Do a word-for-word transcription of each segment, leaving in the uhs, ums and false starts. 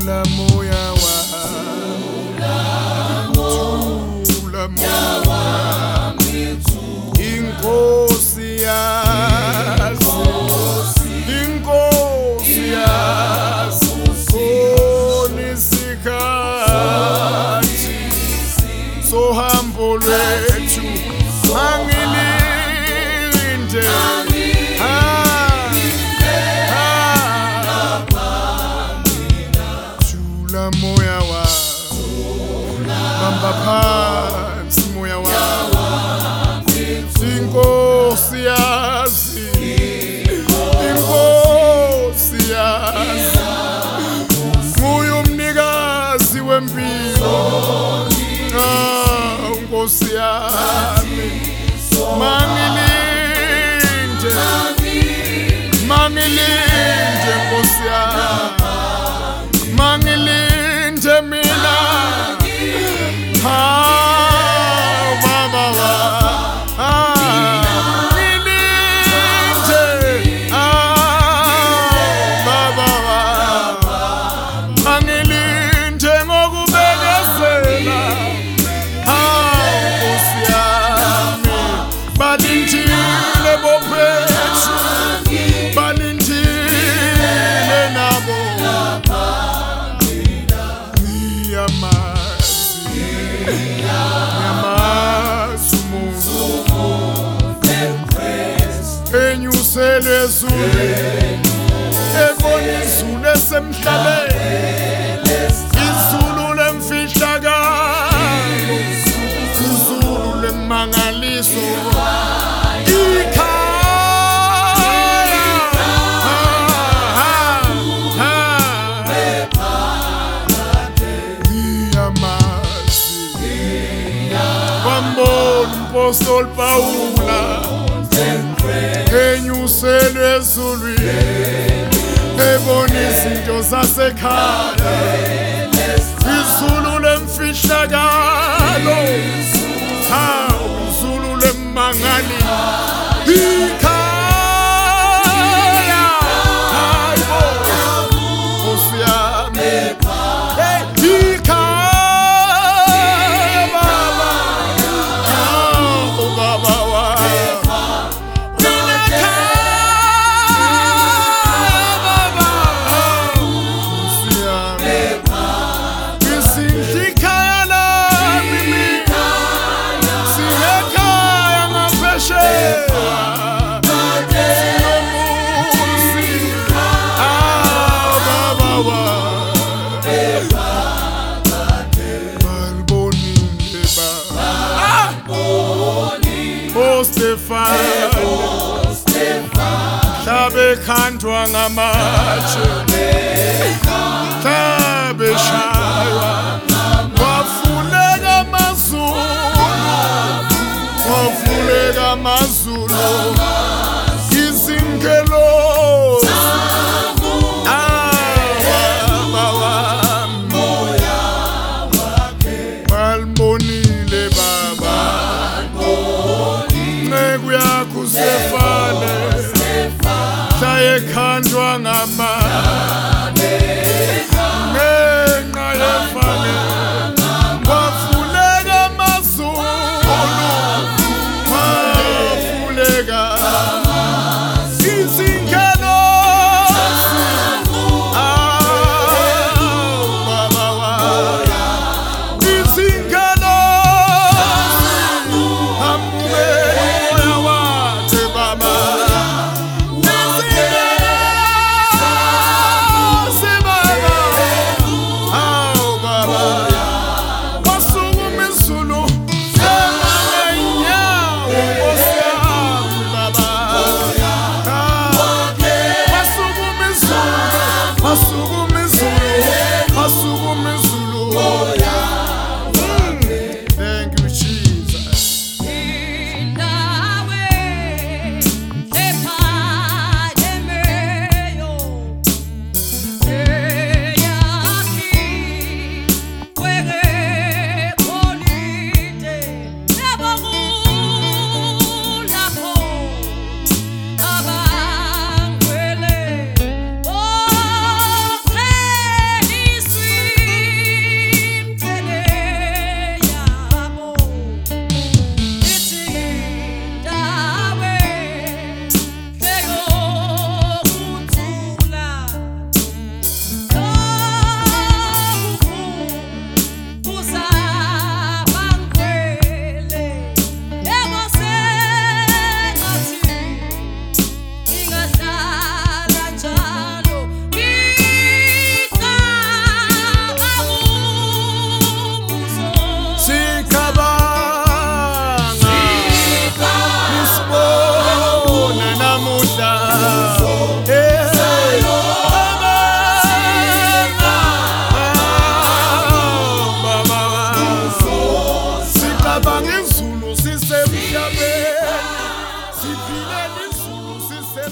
Thula moya wami, thula moya wami, Inkosi yazi, Inkosi yazi, Konisikhathi sohambo lwethu angilinde. Moya wa bamba phansi moya wa Inkosi yazi, Inkosi yazi, nguye umnikazi wempilo. Ah, Nkosi yami mangilinde, mangilinde Nkosi yami, mangilinde mina. Ha baba wa ha ngilinde, ah baba wa angilinde ngokubekezela. Ha Nkosi yami balindile bophethu, balindile nabo. Enyusele ezulwini, ebona izulu esemhlabeni, izulu lemfihlakalo, izulu lemangaliso. Apostol Paula enyusele ezulwini, ebona izinto zasekhaya, izulu lemfihlakalo, hawu izulu lemangaliso. Ikhaya hayibo Nkosi yami, ikhaya baba, hawu baba wa Hlabe khandwa ngamatshe, hlabe shaywa, kwafuleka amazulu, kwafuleka amazulu, izingelosi balibonile baba, inceku yakho uStefane ekhandwa ngamatshe.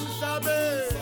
emhlabeni